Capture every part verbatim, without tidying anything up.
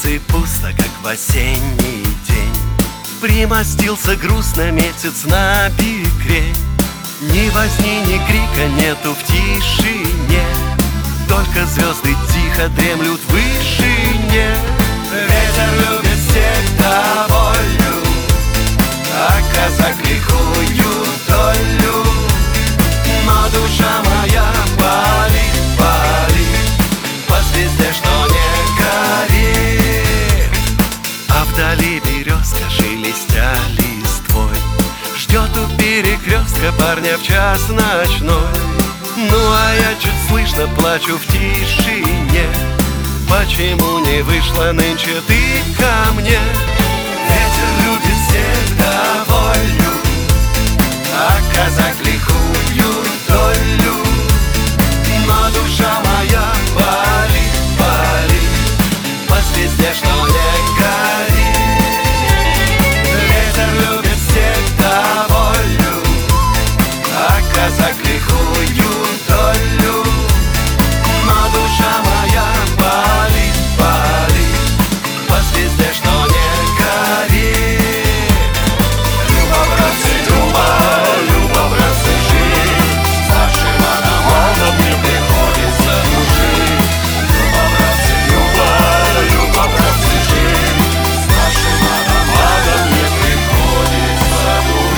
улице пусто, как в осенний день. Примостился грустно месяц на бекрень. Ни возни, ни крика нету в тишине, только звезды тихо дремлют в вышине. Ветер любит всех доволю, а казак лихую долю. Но душа моя палит, палит по звезде, что не горит. А вдали березка, шелестя листвой, ждет у перекрестка парня в час ночной. Ну а я чуть слышно плачу в тишине. Почему не вышла нынче ты ко мне? Ветер любит всех доволю, а казак лихую долю. Но душа моя палит, палит по звезде, что не горит. Ветер любит всех доволю, а казак лихую долю. Но душа моя палит, палит по звезде, что не горит. Люба, братцы, Люба, Люба, братцы, жить, с нашим атаманом не приходится дружить. Люба, братцы, Люба, Люба, братцы, жить, с нашим атаманом не приходится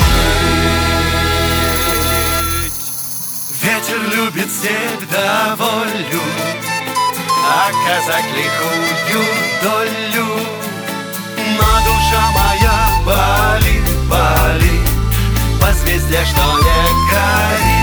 дружить. Ветер любит всегда волю, а казак лихую долю. Но душа моя болит, болит по звезде, что не горит.